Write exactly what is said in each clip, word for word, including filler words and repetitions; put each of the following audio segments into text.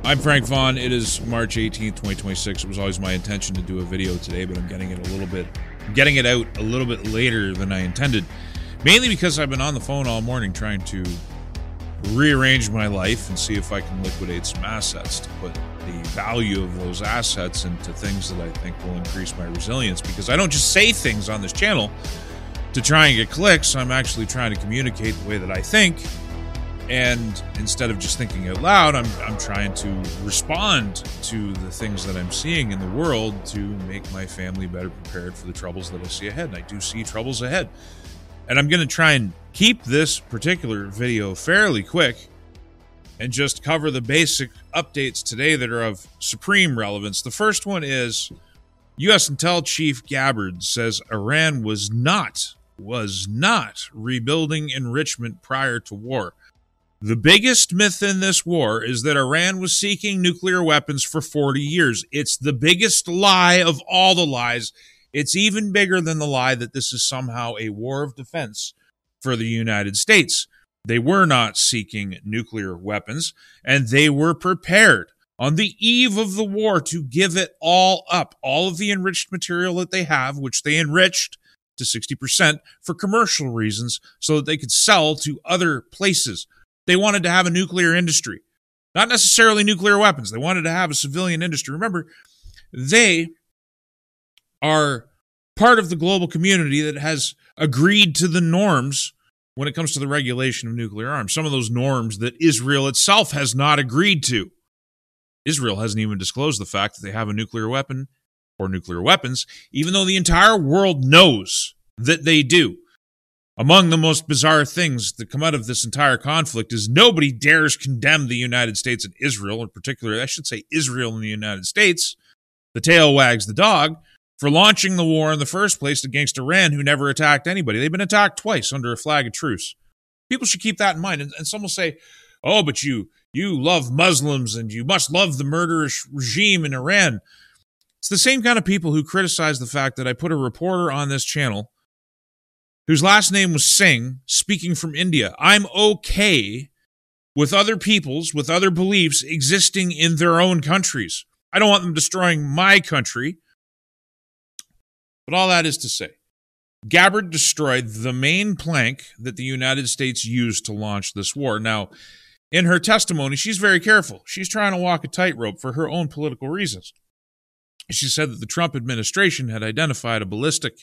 I'm Frank Vaughn. It is March eighteenth, twenty twenty-six. It was always my intention to do a video today, but I'm getting it a little bit, getting it out a little bit later than I intended. Mainly because I've been on the phone all morning trying to rearrange my life and see if I can liquidate some assets to put the value of those assets into things that I think will increase my resilience. Because I don't just say things on this channel to try and get clicks. I'm actually trying to communicate the way that I think. And instead of just thinking out loud, I'm I'm trying to respond to the things that I'm seeing in the world to make my family better prepared for the troubles that I see ahead. And I do see troubles ahead. And I'm going to try and keep this particular video fairly quick and just cover the basic updates today that are of supreme relevance. The first one is U S Intel Chief Gabbard says Iran was not, was not rebuilding enrichment prior to war. The biggest myth in this war is that Iran was seeking nuclear weapons for forty years. It's the biggest lie of all the lies. It's even bigger than the lie that this is somehow a war of defense for the United States. They were not seeking nuclear weapons, and they were prepared on the eve of the war to give it all up, all of the enriched material that they have, which they enriched to sixty percent for commercial reasons so that they could sell to other places. They wanted to have a nuclear industry, not necessarily nuclear weapons. They wanted to have a civilian industry. Remember, they are part of the global community that has agreed to the norms when it comes to the regulation of nuclear arms. Some of those norms that Israel itself has not agreed to. Israel hasn't even disclosed the fact that they have a nuclear weapon or nuclear weapons, even though the entire world knows that they do. Among the most bizarre things that come out of this entire conflict is nobody dares condemn the United States and Israel, in particular, I should say Israel and the United States, the tail wags the dog, for launching the war in the first place against Iran, who never attacked anybody. They've been attacked twice under a flag of truce. People should keep that in mind. And, and some will say, oh, but you, you love Muslims and you must love the murderous regime in Iran. It's the same kind of people who criticize the fact that I put a reporter on this channel whose last name was Singh, speaking from India. I'm okay with other peoples, with other beliefs existing in their own countries. I don't want them destroying my country. But all that is to say, Gabbard destroyed the main plank that the United States used to launch this war. Now, in her testimony, she's very careful. She's trying to walk a tightrope for her own political reasons. She said that the Trump administration had identified a ballistic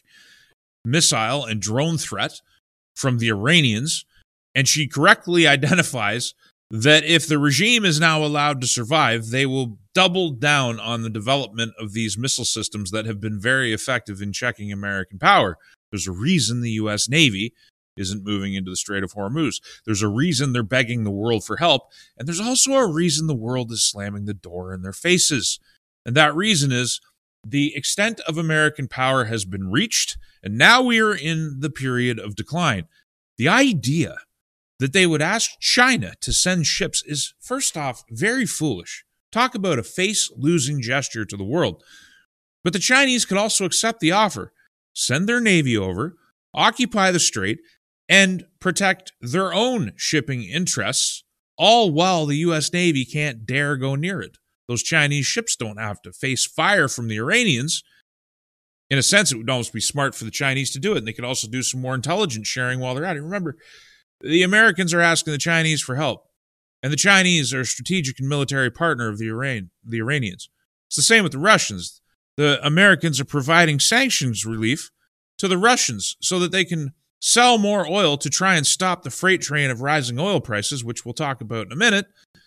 missile and drone threat from the Iranians, and she correctly identifies that if the regime is now allowed to survive, they will double down on the development of these missile systems that have been very effective in checking American power. There's a reason the U S Navy isn't moving into the Strait of Hormuz. There's a reason they're begging the world for help, and there's also a reason the world is slamming the door in their faces. And that reason is the extent of American power has been reached, and now we are in the period of decline. The idea that they would ask China to send ships is, first off, very foolish. Talk about a face-losing gesture to the world. But the Chinese could also accept the offer, send their navy over, occupy the strait, and protect their own shipping interests, all while the U S Navy can't dare go near it. Those Chinese ships don't have to face fire from the Iranians. In a sense, it would almost be smart for the Chinese to do it, and they could also do some more intelligence sharing while they're at it. Remember, the Americans are asking the Chinese for help, and the Chinese are a strategic and military partner of the Iran, the Iranians. It's the same with the Russians. The Americans are providing sanctions relief to the Russians so that they can sell more oil to try and stop the freight train of rising oil prices, which we'll talk about in a minute.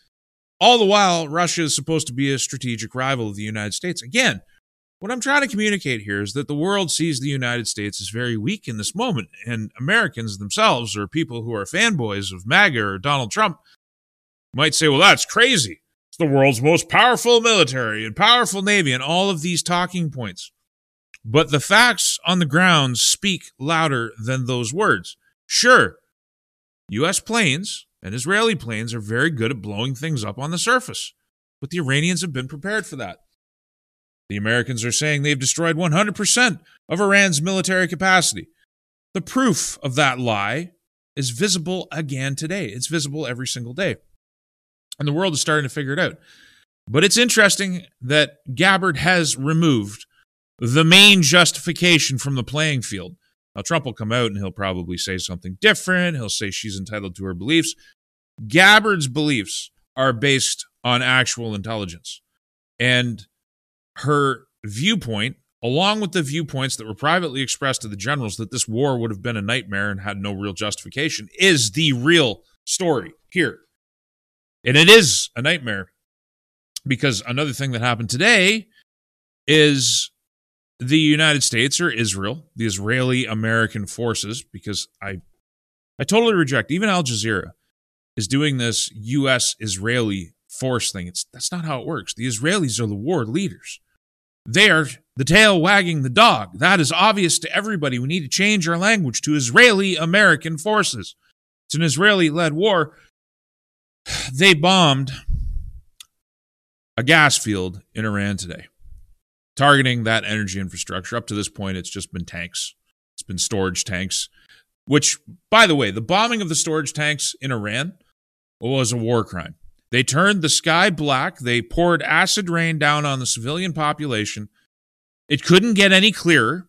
All the while, Russia is supposed to be a strategic rival of the United States. Again, what I'm trying to communicate here is that the world sees the United States as very weak in this moment, and Americans themselves, or people who are fanboys of MAGA or Donald Trump, might say, well, that's crazy. It's the world's most powerful military and powerful navy and all of these talking points. But the facts on the ground speak louder than those words. Sure, U S planes and Israeli planes are very good at blowing things up on the surface, but the Iranians have been prepared for that. The Americans are saying they've destroyed one hundred percent of Iran's military capacity. The proof of that lie is visible again today. It's visible every single day. And the world is starting to figure it out. But it's interesting that Gabbard has removed the main justification from the playing field. Now, Trump will come out and he'll probably say something different. He'll say she's entitled to her beliefs. Gabbard's beliefs are based on actual intelligence. And her viewpoint, along with the viewpoints that were privately expressed to the generals that this war would have been a nightmare and had no real justification, is the real story here. And it is a nightmare because another thing that happened today is the United States or Israel, the Israeli-American forces, because I I totally reject, even Al Jazeera is doing this U S-Israeli force thing. It's that's not how it works. The Israelis are the war leaders. They are the tail wagging the dog. That is obvious to everybody. We need to change our language to Israeli-American forces. It's an Israeli-led war. They bombed a gas field in Iran today, targeting that energy infrastructure. Up to this point, it's just been tanks. It's been storage tanks, which, by the way, the bombing of the storage tanks in Iran was a war crime. They turned the sky black. They poured acid rain down on the civilian population. It couldn't get any clearer,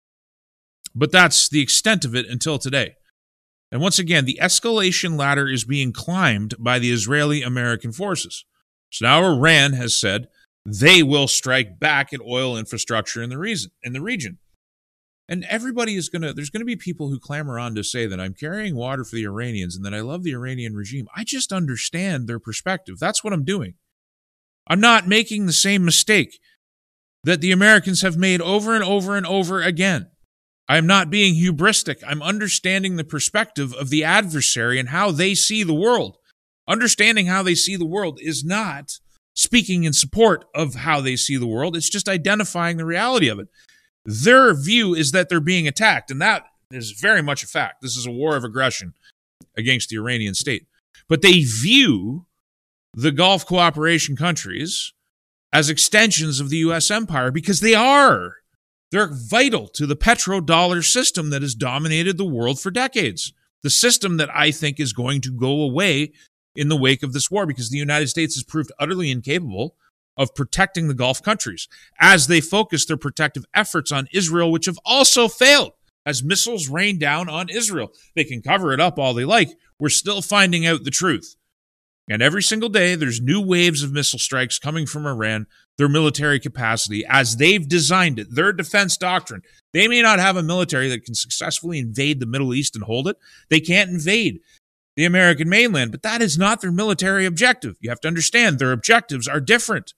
but that's the extent of it until today. And once again, the escalation ladder is being climbed by the Israeli-American forces. So now Iran has said they will strike back at oil infrastructure in the reason in the region. And everybody is going to, there's going to be people who clamor on to say that I'm carrying water for the Iranians and that I love the Iranian regime. I just understand their perspective. That's what I'm doing. I'm not making the same mistake that the Americans have made over and over and over again. I'm not being hubristic. I'm understanding the perspective of the adversary and how they see the world. Understanding how they see the world is not speaking in support of how they see the world. It's just identifying the reality of it. Their view is that they're being attacked, and that is very much a fact. This is a war of aggression against the Iranian state. But they view the Gulf cooperation countries as extensions of the U S empire because they are. They're vital to the petrodollar system that has dominated the world for decades. The system that I think is going to go away in the wake of this war because the United States has proved utterly incapable of protecting the Gulf countries as they focus their protective efforts on Israel, which have also failed as missiles rain down on Israel. They can cover it up all they like. We're still finding out the truth. And every single day, there's new waves of missile strikes coming from Iran, their military capacity, as they've designed it, their defense doctrine. They may not have a military that can successfully invade the Middle East and hold it. They can't invade the American mainland, but that is not their military objective. You have to understand their objectives are different.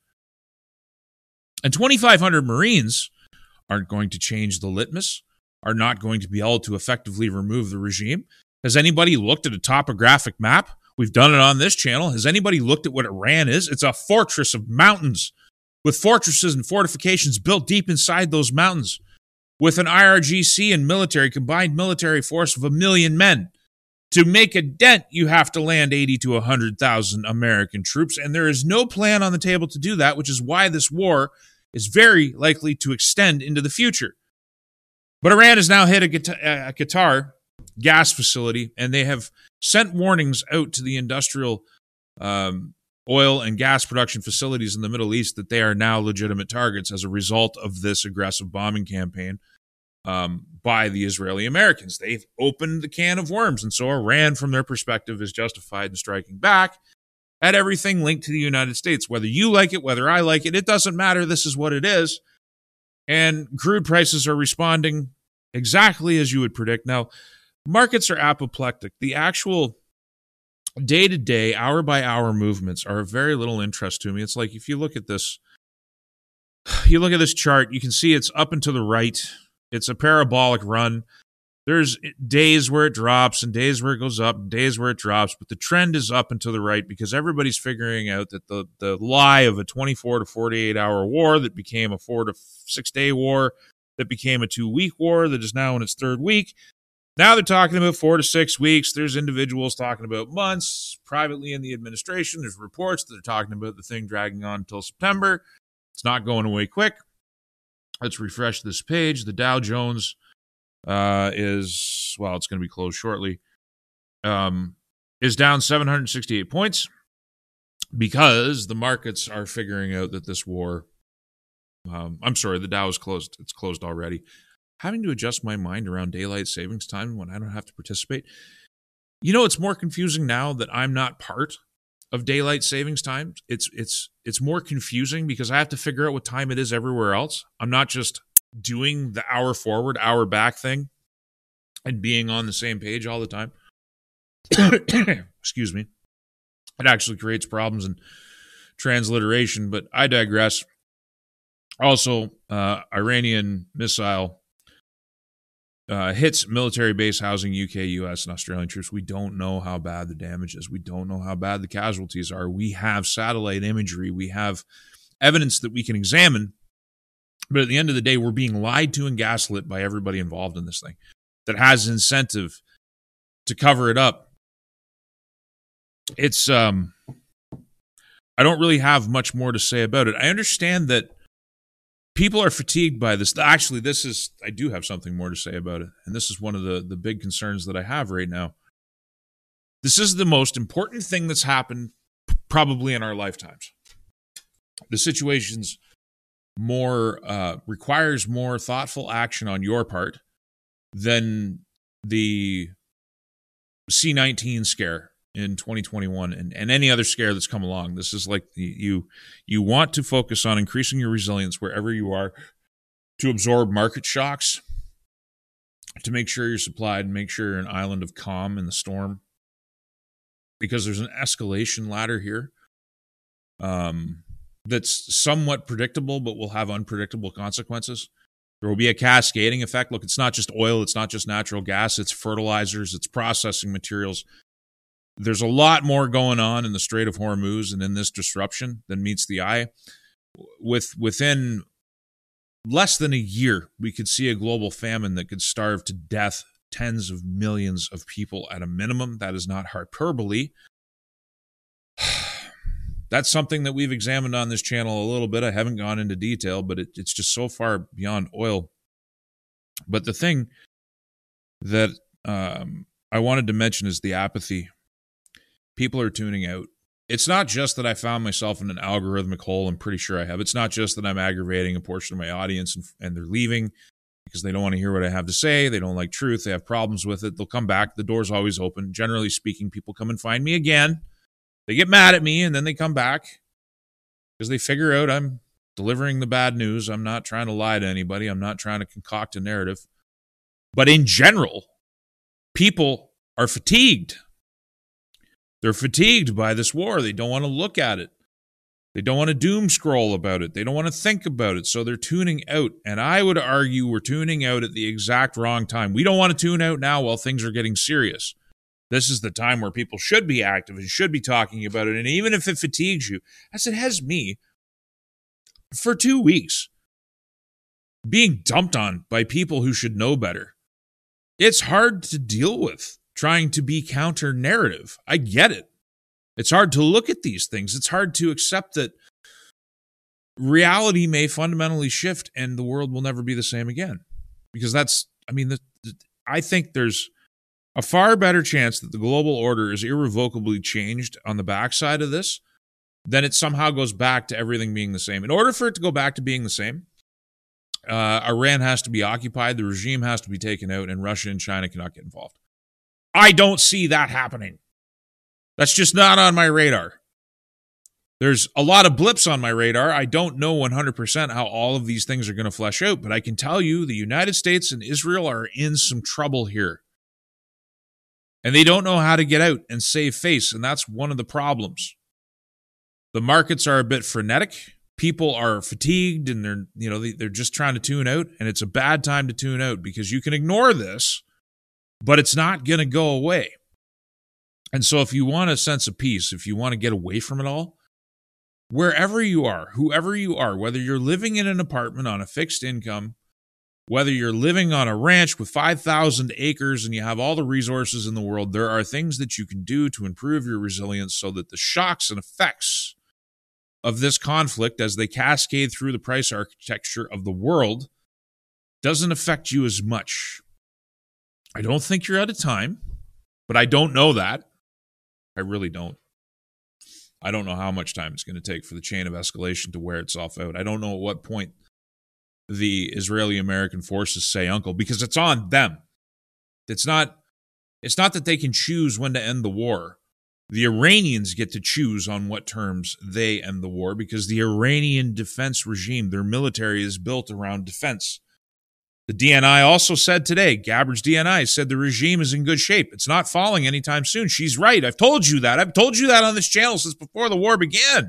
And twenty-five hundred Marines aren't going to change the litmus, are not going to be able to effectively remove the regime. Has anybody looked at a topographic map? We've done it on this channel. Has anybody looked at what Iran is? It's a fortress of mountains with fortresses and fortifications built deep inside those mountains with an I R G C and military, combined military force of a million men. To make a dent, you have to land eighty to one hundred thousand American troops, and there is no plan on the table to do that, which is why this war is very likely to extend into the future. But Iran has now hit a Qatar gas facility, and they have sent warnings out to the industrial um, oil and gas production facilities in the Middle East that they are now legitimate targets as a result of this aggressive bombing campaign um, by the Israeli Americans. They've opened the can of worms, and so Iran, from their perspective, is justified in striking back at everything linked to the United States. Whether you like it, whether I like it, it doesn't matter. This is what it is. And crude prices are responding exactly as you would predict. Now, markets are apoplectic. The actual day-to-day, hour-by-hour movements are of very little interest to me. It's like if you look at this, you look at this chart, you can see it's up and to the right. It's a parabolic run. There's days where it drops and days where it goes up and days where it drops, but the trend is up and to the right because everybody's figuring out that the, the lie of a twenty-four to forty-eight hour war that became a four to six day war, that became a two week war that is now in its third week. Now they're talking about four to six weeks. There's individuals talking about months privately in the administration. There's reports that they're talking about the thing dragging on until September. It's not going away quick. Let's refresh this page. The Dow Jones uh, is, well, it's going to be closed shortly, um, is down seven hundred sixty-eight points. because the markets are figuring out that this war, um, I'm sorry, the Dow is closed. It's closed already. Having to adjust my mind around daylight savings time when I don't have to participate. You know, it's more confusing now that I'm not part of daylight savings time. It's it's it's more confusing because I have to figure out what time it is everywhere else. I'm not just doing the hour forward, hour back thing and being on the same page all the time. Excuse me. It actually creates problems in transliteration, but I digress. Also, uh, Iranian missile uh, hits military base housing U K, U S, and Australian troops. We don't know how bad the damage is. We don't know how bad the casualties are. We have satellite imagery. We have evidence that we can examine. But at the end of the day, we're being lied to and gaslit by everybody involved in this thing that has incentive to cover it up. It's, um, I don't really have much more to say about it. I understand that people are fatigued by this. Actually, this is, I do have something more to say about it. And this is one of the, the big concerns that I have right now. This is the most important thing that's happened probably in our lifetimes. The situation's more, uh, requires more thoughtful action on your part than the C nineteen scare in twenty twenty-one and, and any other scare that's come along. This is like you you want to focus on increasing your resilience wherever you are to absorb market shocks, to make sure you're supplied, make sure you're an island of calm in the storm, because there's an escalation ladder here um, that's somewhat predictable but will have unpredictable consequences. There will be a cascading effect. Look, it's not just oil, it's not just natural gas, it's fertilizers, it's processing materials. There's a lot more going on in the Strait of Hormuz and in this disruption than meets the eye. With within less than a year, we could see a global famine that could starve to death tens of millions of people at a minimum. That is not hyperbole. That's something that we've examined on this channel a little bit. I haven't gone into detail, but it, it's just so far beyond oil. But the thing that um, I wanted to mention is the apathy. People are tuning out. It's not just that I found myself in an algorithmic hole. I'm pretty sure I have. It's not just that I'm aggravating a portion of my audience and, and they're leaving because they don't want to hear what I have to say. They don't like truth. They have problems with it. They'll come back. The door's always open. Generally speaking, people come and find me again. They get mad at me, and then they come back because they figure out I'm delivering the bad news. I'm not trying to lie to anybody. I'm not trying to concoct a narrative. But in general, people are fatigued. They're fatigued by this war. They don't want to look at it. They don't want to doom scroll about it. They don't want to think about it. So they're tuning out. And I would argue we're tuning out at the exact wrong time. We don't want to tune out now while things are getting serious. This is the time where people should be active and should be talking about it. And even if it fatigues you, as it has me, for two weeks, being dumped on by people who should know better, it's hard to deal with trying to be counter-narrative. I get it. It's hard to look at these things. It's hard to accept that reality may fundamentally shift and the world will never be the same again. Because that's, I mean, the, the, I think there's a far better chance that the global order is irrevocably changed on the backside of this than it somehow goes back to everything being the same. In order for it to go back to being the same, uh, Iran has to be occupied, the regime has to be taken out, and Russia and China cannot get involved. I don't see that happening. That's just not on my radar. There's a lot of blips on my radar. I don't know one hundred percent how all of these things are going to flesh out, but I can tell you the United States and Israel are in some trouble here. And they don't know how to get out and save face, and that's one of the problems. The markets are a bit frenetic. People are fatigued, and they're, you know, they're just trying to tune out, and it's a bad time to tune out because you can ignore this, but it's not going to go away. And so if you want a sense of peace, if you want to get away from it all, wherever you are, whoever you are, whether you're living in an apartment on a fixed income, whether you're living on a ranch with five thousand acres and you have all the resources in the world, there are things that you can do to improve your resilience so that the shocks and effects of this conflict as they cascade through the price architecture of the world doesn't affect you as much. I don't think you're out of time, but I don't know that. I really don't. I don't know how much time it's going to take for the chain of escalation to wear itself out. I don't know at what point the Israeli-American forces say uncle, because it's on them. It's not, it's not that they can choose when to end the war. The Iranians get to choose on what terms they end the war, because the Iranian defense regime, their military is built around defense. The D N I also said today, Gabbard's D N I said the regime is in good shape. It's not falling anytime soon. She's right. I've told you that. I've told you that on this channel since before the war began.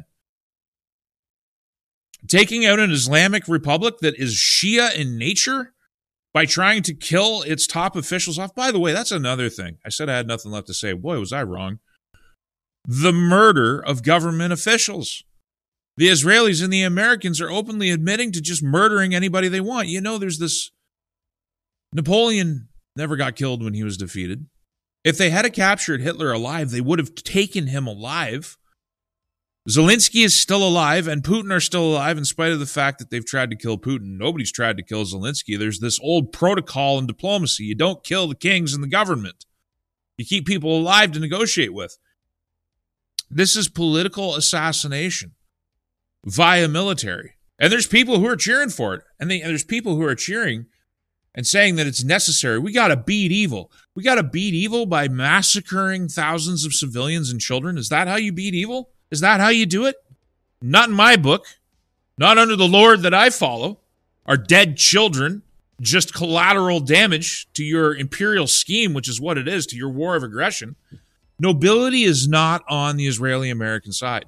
Taking out an Islamic republic that is Shia in nature by trying to kill its top officials off. By the way, that's another thing. I said I had nothing left to say. Boy, was I wrong. The murder of government officials. The Israelis and the Americans are openly admitting to just murdering anybody they want. You know, there's this... Napoleon never got killed when he was defeated. If they had captured Hitler alive, they would have taken him alive. Zelensky is still alive, and Putin are still alive in spite of the fact that they've tried to kill Putin. Nobody's tried to kill Zelensky. There's this old protocol in diplomacy. You don't kill the kings and the government. You keep people alive to negotiate with. This is political assassination via military. And there's people who are cheering for it. And, they, and there's people who are cheering and saying that it's necessary. We got to beat evil. We got to beat evil by massacring thousands of civilians and children. Is that how you beat evil? Is that how you do it? Not in my book. Not under the Lord that I follow. Are dead children just collateral damage to your imperial scheme, which is what it is, to your war of aggression? Nobility is not on the Israeli-American side.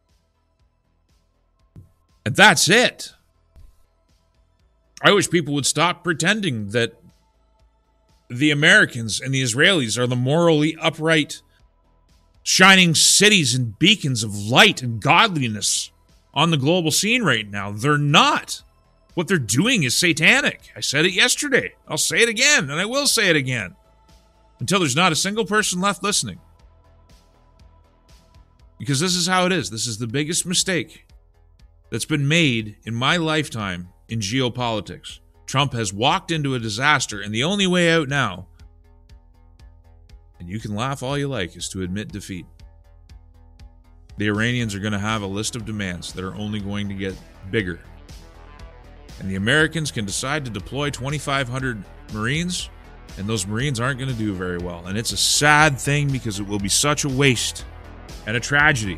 And that's it. I wish people would stop pretending that the Americans and the Israelis are the morally upright, shining cities and beacons of light and godliness on the global scene right now. They're not. What they're doing is satanic. I said it yesterday. I'll say it again, and I will say it again until there's not a single person left listening. Because this is how it is. This is the biggest mistake that's been made in my lifetime in geopolitics. Trump has walked into a disaster, and the only way out now, and you can laugh all you like, is to admit defeat. The Iranians are going to have a list of demands that are only going to get bigger. And the Americans can decide to deploy twenty-five hundred Marines, and those Marines aren't going to do very well. And it's a sad thing because it will be such a waste and a tragedy.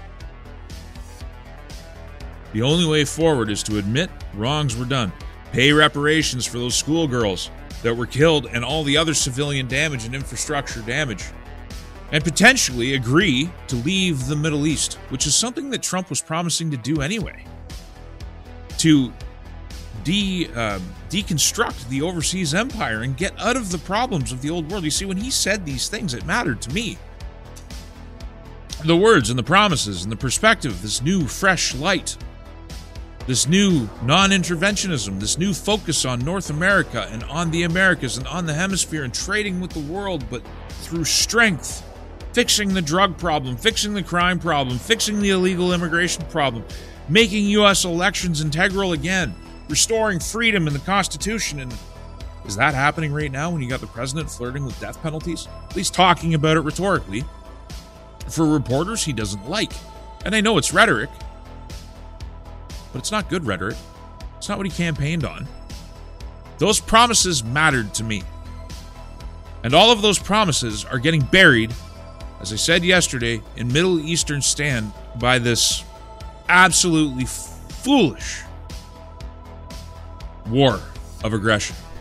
The only way forward is to admit wrongs were done. Pay reparations for those schoolgirls that were killed and all the other civilian damage and infrastructure damage. And potentially agree to leave the Middle East, which is something that Trump was promising to do anyway. To de, uh, deconstruct the overseas empire and get out of the problems of the old world. You see, when he said these things, it mattered to me. The words and the promises and the perspective, this new fresh light, this new non-interventionism, this new focus on North America and on the Americas and on the hemisphere and trading with the world, but through strength, fixing the drug problem, fixing the crime problem, fixing the illegal immigration problem, making U S elections integral again, restoring freedom in the Constitution. And is that happening right now when you got the president flirting with death penalties? At least talking about it rhetorically. For reporters he doesn't like. And I know it's rhetoric, but it's not good rhetoric. It's not what he campaigned on. Those promises mattered to me. And all of those promises are getting buried, as I said yesterday, in Middle Eastern stand by this absolutely foolish war of aggression.